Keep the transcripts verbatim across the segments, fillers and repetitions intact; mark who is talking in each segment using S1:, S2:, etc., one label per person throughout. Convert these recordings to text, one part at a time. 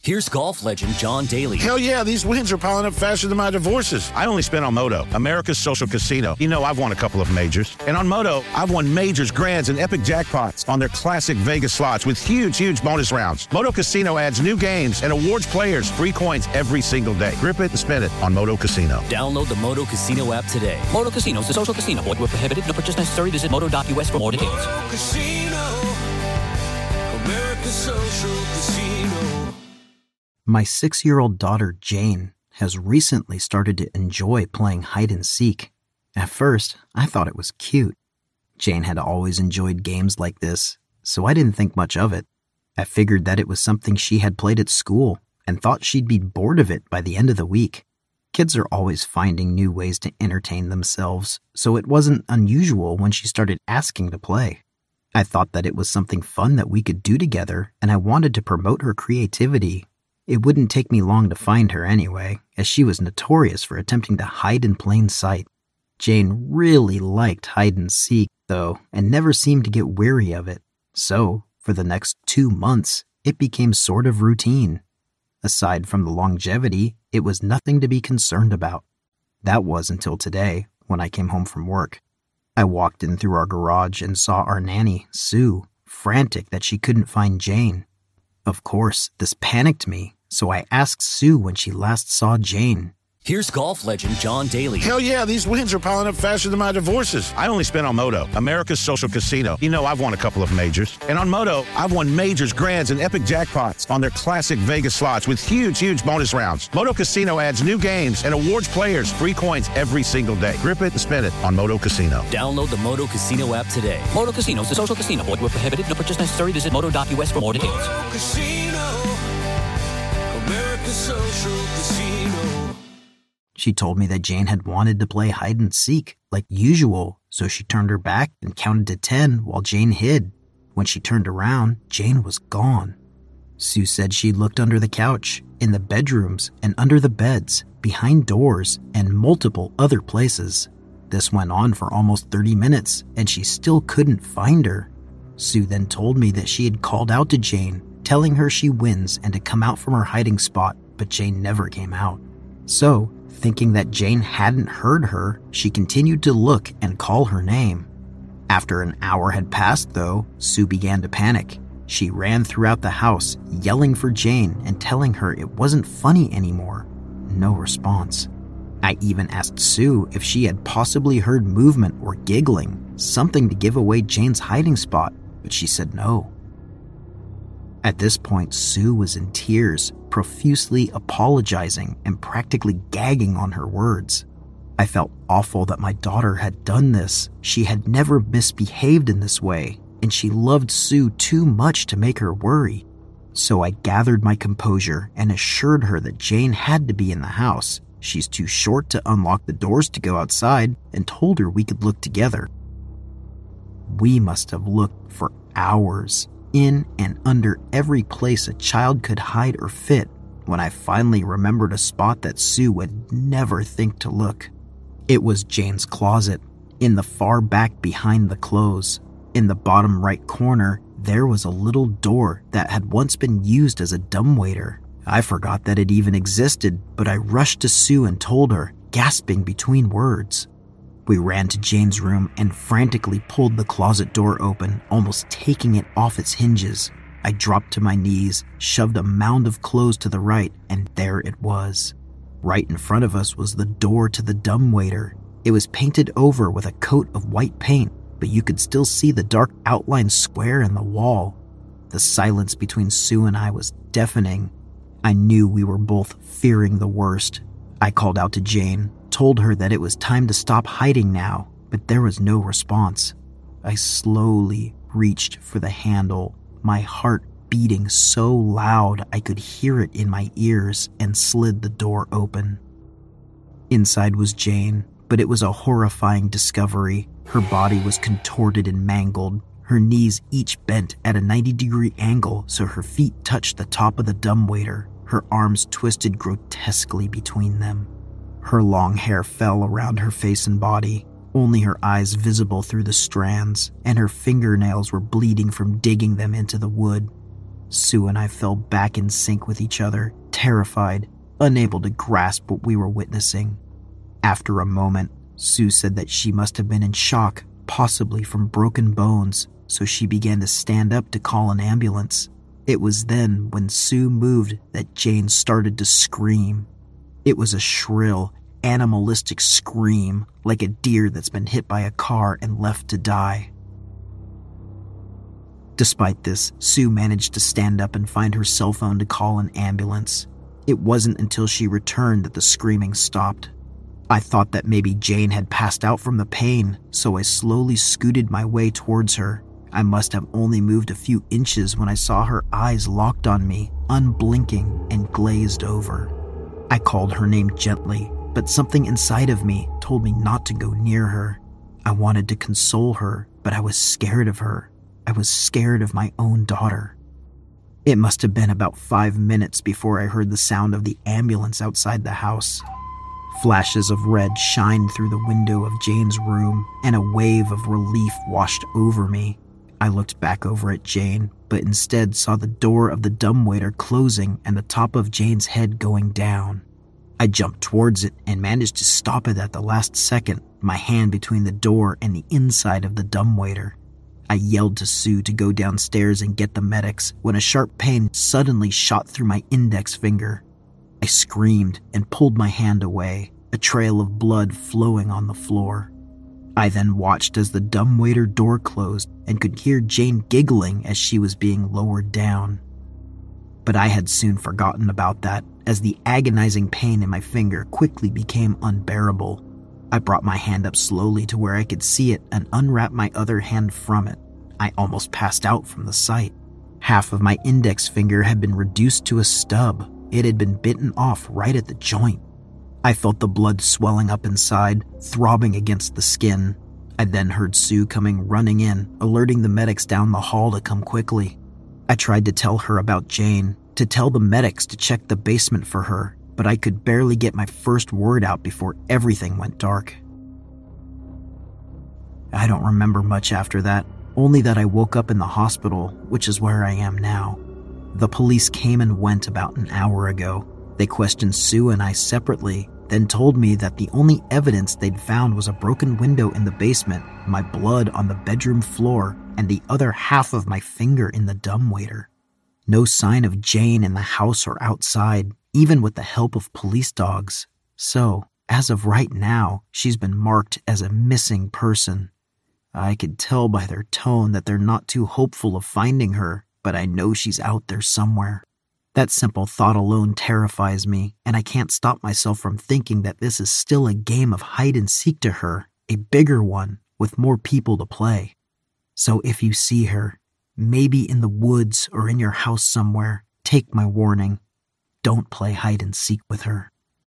S1: Here's golf legend John Daly.
S2: Hell yeah, these wins are piling up faster than my divorces. I only spent on Moto, America's social casino. You know, I've won a couple of majors. And on Moto, I've won majors, grands, and epic jackpots on their classic Vegas slots with huge, huge bonus rounds. Moto Casino adds new games and awards players free coins every single day. Grip it and spin it on Moto Casino.
S1: Download the Moto Casino app today. Moto Casino is a social casino. Void where prohibited. No purchase necessary. Visit moto dot U S for more details.
S3: Moto Casino, America's social casino.
S4: My six-year-old daughter, Jane, has recently started to enjoy playing hide and seek. At first, I thought it was cute. Jane had always enjoyed games like this, so I didn't think much of it. I figured that it was something she had played at school and thought she'd be bored of it by the end of the week. Kids are always finding new ways to entertain themselves, so it wasn't unusual when she started asking to play. I thought that it was something fun that we could do together, and I wanted to promote her creativity. It wouldn't take me long to find her anyway, as she was notorious for attempting to hide in plain sight. Jane really liked hide and seek, though, and never seemed to get weary of it. So, for the next two months, it became sort of routine. Aside from the longevity, it was nothing to be concerned about. That was until today, when I came home from work. I walked in through our garage and saw our nanny, Sue, frantic that she couldn't find Jane. Of course, this panicked me. So I asked Sue when she last saw Jane.
S1: Here's golf legend John Daly.
S2: Hell yeah, these wins are piling up faster than my divorces. I only spent on Moto, America's social casino. You know, I've won a couple of majors. And on Moto, I've won majors, grands, and epic jackpots on their classic Vegas slots with huge, huge bonus rounds. Moto Casino adds new games and awards players free coins every single day. Grip it and spin it on Moto Casino.
S1: Download the Moto Casino app today. Moto Casino is a social casino. Void where prohibited. No purchase necessary. Visit moto dot U S for more details.
S3: Moto Casino, America's social casino.
S4: She told me that Jane had wanted to play hide and seek, like usual, so she turned her back and counted to ten while Jane hid. When she turned around, Jane was gone. Sue said she looked under the couch, in the bedrooms, and under the beds, behind doors, and multiple other places. This went on for almost thirty minutes, and she still couldn't find her. Sue then told me that she had called out to Jane, telling her she wins and to come out from her hiding spot, but Jane never came out. So, thinking that Jane hadn't heard her, she continued to look and call her name. After an hour had passed, though, Sue began to panic. She ran throughout the house, yelling for Jane and telling her it wasn't funny anymore. No response. I even asked Sue if she had possibly heard movement or giggling, something to give away Jane's hiding spot, but she said no. At this point, Sue was in tears, profusely apologizing and practically gagging on her words. I felt awful that my daughter had done this. She had never misbehaved in this way, and she loved Sue too much to make her worry. So I gathered my composure and assured her that Jane had to be in the house. She's too short to unlock the doors to go outside, and told her we could look together. We must have looked for hours, in and under every place a child could hide or fit, when I finally remembered a spot that Sue would never think to look. It was Jane's closet, in the far back behind the clothes. In the bottom right corner, there was a little door that had once been used as a dumbwaiter. I forgot that it even existed, but I rushed to Sue and told her, gasping between words. We ran to Jane's room and frantically pulled the closet door open, almost taking it off its hinges. I dropped to my knees, shoved a mound of clothes to the right, and there it was. Right in front of us was the door to the dumbwaiter. It was painted over with a coat of white paint, but you could still see the dark outline square in the wall. The silence between Sue and I was deafening. I knew we were both fearing the worst. I called out to Jane, told her that it was time to stop hiding now, but there was no response. I slowly reached for the handle, my heart beating so loud I could hear it in my ears, and slid the door open. Inside was Jane, but it was a horrifying discovery. Her body was contorted and mangled, her knees each bent at a ninety degree angle so her feet touched the top of the dumbwaiter, her arms twisted grotesquely between them. Her long hair fell around her face and body, only her eyes visible through the strands, and her fingernails were bleeding from digging them into the wood. Sue and I fell back in sync with each other, terrified, unable to grasp what we were witnessing. After a moment, Sue said that she must have been in shock, possibly from broken bones, so she began to stand up to call an ambulance. It was then, when Sue moved, that Jane started to scream. It was a shrill, animalistic scream, like a deer that's been hit by a car and left to die. Despite this, Sue managed to stand up and find her cell phone to call an ambulance. It wasn't until she returned that the screaming stopped. I thought that maybe Jane had passed out from the pain, so I slowly scooted my way towards her. I must have only moved a few inches when I saw her eyes locked on me, unblinking and glazed over. I called her name gently, but something inside of me told me not to go near her. I wanted to console her, but I was scared of her. I was scared of my own daughter. It must have been about five minutes before I heard the sound of the ambulance outside the house. Flashes of red shined through the window of Jane's room, and a wave of relief washed over me. I looked back over at Jane, but instead saw the door of the dumbwaiter closing and the top of Jane's head going down. I jumped towards it and managed to stop it at the last second, my hand between the door and the inside of the dumbwaiter. I yelled to Sue to go downstairs and get the medics when a sharp pain suddenly shot through my index finger. I screamed and pulled my hand away, a trail of blood flowing on the floor. I then watched as the dumbwaiter door closed and could hear Jane giggling as she was being lowered down. But I had soon forgotten about that, as the agonizing pain in my finger quickly became unbearable. I brought my hand up slowly to where I could see it and unwrapped my other hand from it. I almost passed out from the sight. Half of my index finger had been reduced to a stub. It had been bitten off right at the joint. I felt the blood swelling up inside, throbbing against the skin. I then heard Sue coming running in, alerting the medics down the hall to come quickly. I tried to tell her about Jane, to tell the medics to check the basement for her, but I could barely get my first word out before everything went dark. I don't remember much after that, only that I woke up in the hospital, which is where I am now. The police came and went about an hour ago. They questioned Sue and I separately, then told me that the only evidence they'd found was a broken window in the basement, my blood on the bedroom floor, and the other half of my finger in the dumbwaiter. No sign of Jane in the house or outside, even with the help of police dogs. So, as of right now, she's been marked as a missing person. I could tell by their tone that they're not too hopeful of finding her, but I know she's out there somewhere. That simple thought alone terrifies me, and I can't stop myself from thinking that this is still a game of hide and seek to her, a bigger one, with more people to play. So if you see her, maybe in the woods or in your house somewhere, take my warning. Don't play hide and seek with her.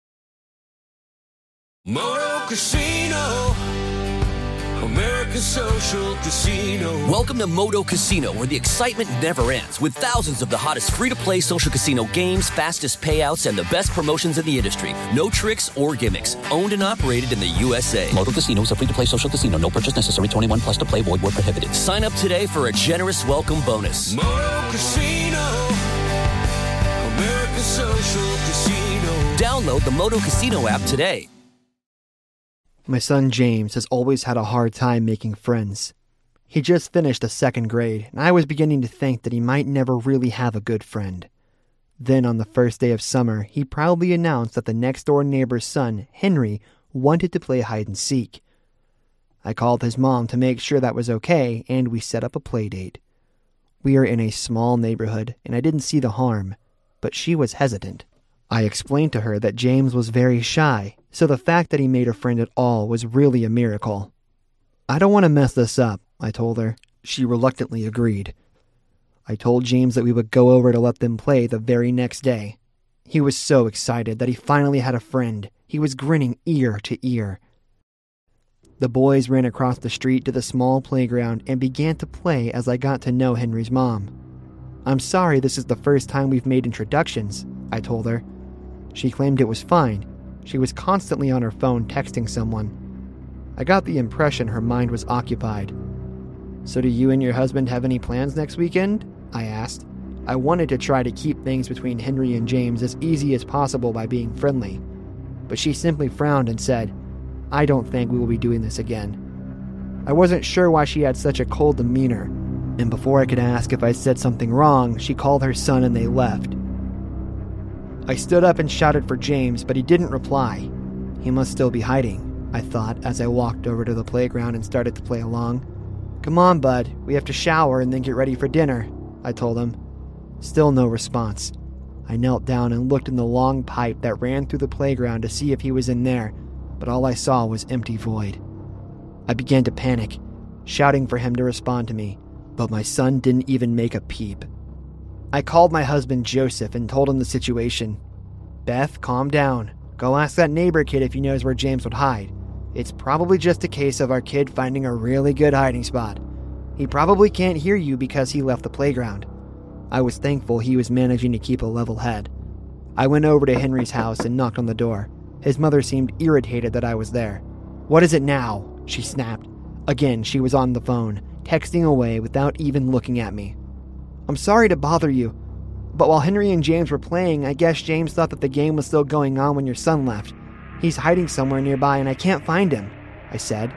S3: Moto Casino, America's social casino.
S1: Welcome to Moto Casino, where the excitement never ends, with thousands of the hottest free-to-play social casino games, fastest payouts, and the best promotions in the industry. No tricks or gimmicks. Owned and operated in the U S A. Moto Casino is a free-to-play social casino. No purchase necessary. twenty-one plus to play. Void where prohibited. Sign up today for a generous welcome bonus.
S3: Moto Casino, America's social casino.
S1: Download the Moto Casino app today.
S5: My son James has always had a hard time making friends. He just finished the second grade, and I was beginning to think that he might never really have a good friend. Then on the first day of summer, he proudly announced that the next-door neighbor's son, Henry, wanted to play hide-and-seek. I called his mom to make sure that was okay, and we set up a play date. We are in a small neighborhood, and I didn't see the harm, but she was hesitant. I explained to her that James was very shy, so the fact that he made a friend at all was really a miracle. I don't want to mess this up, I told her. She reluctantly agreed. I told James that we would go over to let them play the very next day. He was so excited that he finally had a friend. He was grinning ear to ear. The boys ran across the street to the small playground and began to play as I got to know Henry's mom. I'm sorry this is the first time we've made introductions, I told her. She claimed it was fine. She was constantly on her phone texting someone. I got the impression her mind was occupied. So do you and your husband have any plans next weekend? I asked. I wanted to try to keep things between Henry and James as easy as possible by being friendly, but she simply frowned and said, "I don't think we will be doing this again." I wasn't sure why she had such a cold demeanor, and before I could ask if I said something wrong, she called her son and they left. I stood up and shouted for James, but he didn't reply. He must still be hiding, I thought as I walked over to the playground and started to play along. "Come on, bud, we have to shower and then get ready for dinner," I told him. Still no response. I knelt down and looked in the long pipe that ran through the playground to see if he was in there, but all I saw was empty void. I began to panic, shouting for him to respond to me, but my son didn't even make a peep. I called my husband Joseph and told him the situation. "Beth, calm down. Go ask that neighbor kid if he knows where James would hide. It's probably just a case of our kid finding a really good hiding spot. He probably can't hear you because he left the playground." I was thankful he was managing to keep a level head. I went over to Henry's house and knocked on the door. His mother seemed irritated that I was there. "What is it now?" she snapped. Again, she was on the phone, texting away without even looking at me. "I'm sorry to bother you, but while Henry and James were playing, I guess James thought that the game was still going on when your son left. He's hiding somewhere nearby and I can't find him," I said.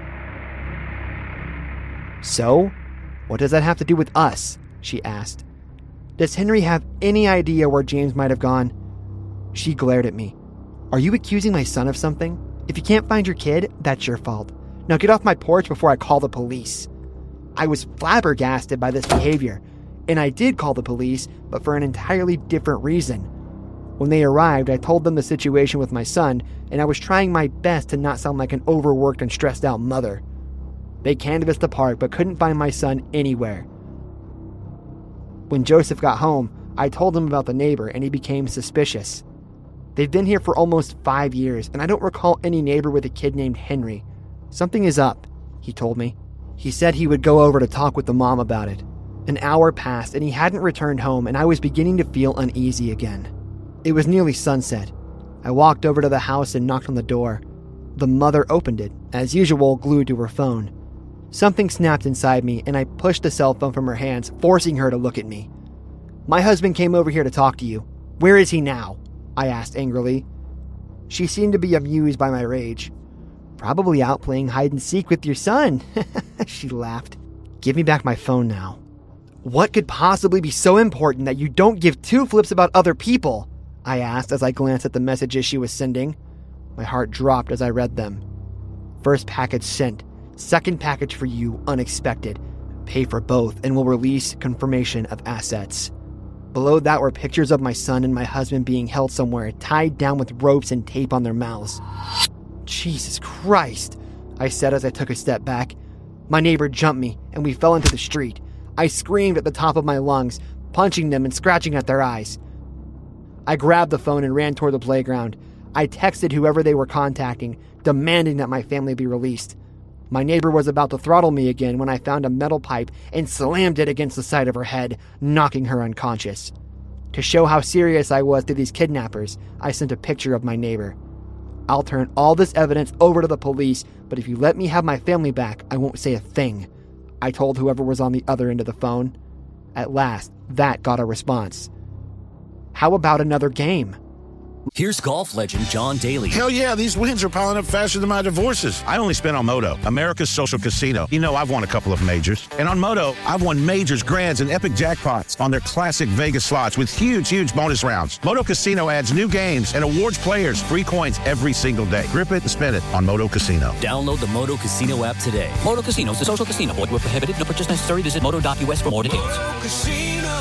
S5: "So? What does that have to do with us?" she asked. "Does Henry have any idea where James might have gone?" She glared at me. "Are you accusing my son of something? If you can't find your kid, that's your fault. Now get off my porch before I call the police." I was flabbergasted by this behavior, and I did call the police, but for an entirely different reason. When they arrived, I told them the situation with my son, and I was trying my best to not sound like an overworked and stressed out mother. They canvassed the park but couldn't find my son anywhere. When Joseph got home, I told him about the neighbor, and he became suspicious. They've been here for almost five years, and I don't recall any neighbor with a kid named Henry. "Something is up," he told me. He said he would go over to talk with the mom about it. An hour passed, and he hadn't returned home, and I was beginning to feel uneasy again. It was nearly sunset. I walked over to the house and knocked on the door. The mother opened it, as usual, glued to her phone. Something snapped inside me, and I pushed the cell phone from her hands, forcing her to look at me. "My husband came over here to talk to you. Where is he now?" I asked angrily. She seemed to be amused by my rage. "Probably out playing hide and seek with your son," she laughed. "Give me back my phone now." "What could possibly be so important that you don't give two flips about other people?" I asked as I glanced at the messages she was sending. My heart dropped as I read them. "First package sent. Second package for you, unexpected. Pay for both and will release confirmation of assets." Below that were pictures of my son and my husband being held somewhere, tied down with ropes and tape on their mouths. "Jesus Christ," I said as I took a step back. My neighbor jumped me, and we fell into the street. I screamed at the top of my lungs, punching them and scratching at their eyes. I grabbed the phone and ran toward the playground. I texted whoever they were contacting, demanding that my family be released. My neighbor was about to throttle me again when I found a metal pipe and slammed it against the side of her head, knocking her unconscious. To show how serious I was to these kidnappers, I sent a picture of my neighbor. "I'll turn all this evidence over to the police, but if you let me have my family back, I won't say a thing," I told whoever was on the other end of the phone. At last, that got a response. "How about another game?"
S1: Here's golf legend John Daly.
S2: Hell yeah, these wins are piling up faster than my divorces. I only spent on Moto, America's social casino. You know, I've won a couple of majors. And on Moto, I've won majors, grands, and epic jackpots on their classic Vegas slots with huge, huge bonus rounds. Moto Casino adds new games and awards players free coins every single day. Grip it and spin it on Moto Casino.
S1: Download the Moto Casino app today. Moto Casino is a social casino. Void where prohibited. No purchase necessary. Visit moto dot U S for more details.
S3: Moto Casino,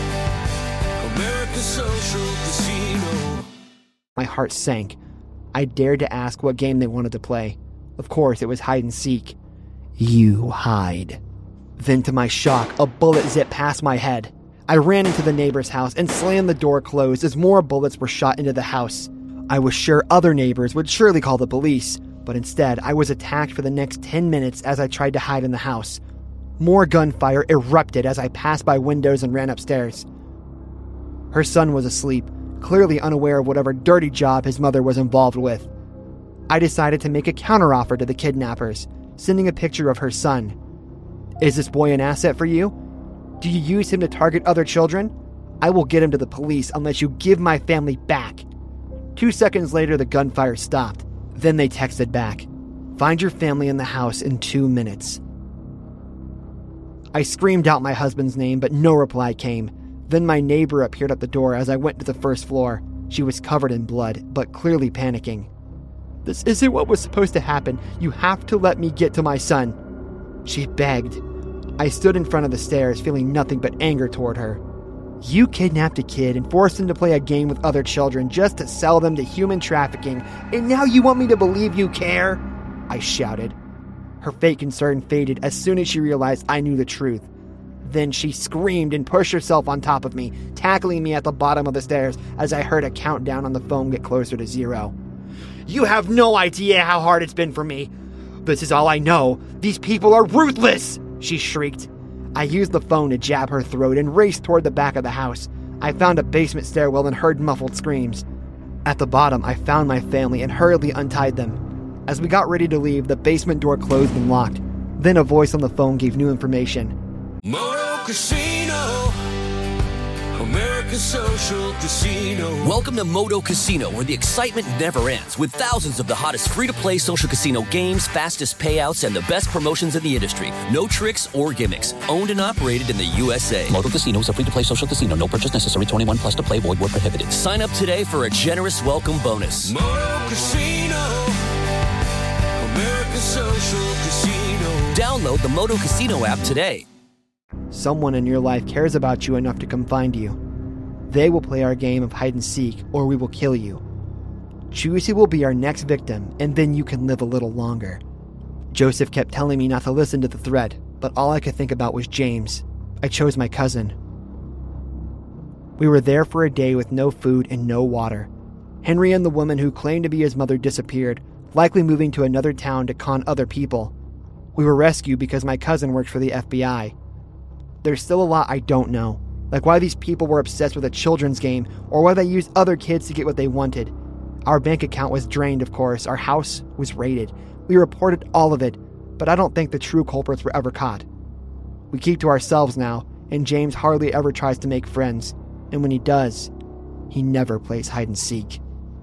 S3: America's social casino.
S5: My heart sank. I dared to ask what game they wanted to play. Of course, it was hide and seek. "You hide." Then to my shock, a bullet zipped past my head. I ran into the neighbor's house and slammed the door closed as more bullets were shot into the house. I was sure other neighbors would surely call the police, but instead I was attacked for the next ten minutes as I tried to hide in the house. More gunfire erupted as I passed by windows and ran upstairs. Her son was asleep, clearly unaware of whatever dirty job his mother was involved with. I decided to make a counteroffer to the kidnappers, sending a picture of her son. "Is this boy an asset for you? Do you use him to target other children?" I will get him to the police unless you give my family back. Two seconds later, the gunfire stopped. Then they texted back, find your family in the house in two minutes. I screamed out my husband's name, but no reply came. Then my neighbor appeared at the door as I went to the first floor. She was covered in blood, but clearly panicking. This isn't what was supposed to happen. You have to let me get to my son. She begged. I stood in front of the stairs, feeling nothing but anger toward her. You kidnapped a kid and forced him to play a game with other children just to sell them to human trafficking, and now you want me to believe you care? I shouted. Her fake concern faded as soon as she realized I knew the truth. Then she screamed and pushed herself on top of me, tackling me at the bottom of the stairs as I heard a countdown on the phone get closer to zero. You have no idea how hard it's been for me. This is all I know. These people are ruthless, she shrieked. I used the phone to jab her throat and raced toward the back of the house. I found a basement stairwell and heard muffled screams. At the bottom, I found my family and hurriedly untied them. As we got ready to leave, the basement door closed and locked. Then a voice on the phone gave new information.
S3: Moto Casino, America's social casino.
S1: Welcome to Moto Casino, where the excitement never ends, with thousands of the hottest free-to-play social casino games, fastest payouts, and the best promotions in the industry. No tricks or gimmicks. Owned and operated in the U S A.
S6: Moto Casino is a free-to-play social casino. No purchase necessary. twenty-one plus to play. Void where prohibited.
S1: Sign up today for a generous welcome bonus.
S3: Moto Casino, America's social casino.
S1: Download the Moto Casino app today.
S5: Someone in your life cares about you enough to come find you. They will play our game of hide and seek, or we will kill you. Choose who will be our next victim, and then you can live a little longer. Joseph kept telling me not to listen to the threat, but all I could think about was James. I chose my cousin. We were there for a day with no food and no water. Henry and the woman who claimed to be his mother disappeared, likely moving to another town to con other people. We were rescued because my cousin worked for the F B I. There's still a lot I don't know, like why these people were obsessed with a children's game or why they used other kids to get what they wanted. Our bank account was drained, of course. Our house was raided. We reported all of it, but I don't think the true culprits were ever caught. We keep to ourselves now, and James hardly ever tries to make friends, and when he does, he never plays hide and seek.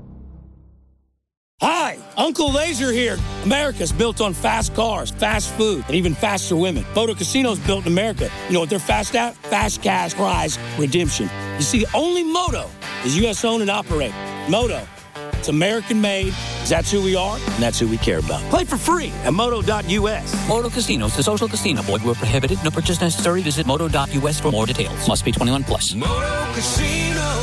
S7: Hi, Uncle Laser here. America's built on fast cars, fast food, and even faster women. Moto Casino's built in America. You know what they're fast at? Fast cash prize redemption. You see, only Moto is U S owned and operated. Moto, it's American made. That's who we are, and that's who we care about. Play for free at moto dot U S.
S6: Moto Casino is the social casino. Void where prohibited. No purchase necessary. Visit moto dot U S for more details. Must be twenty-one plus.
S3: Moto Casino.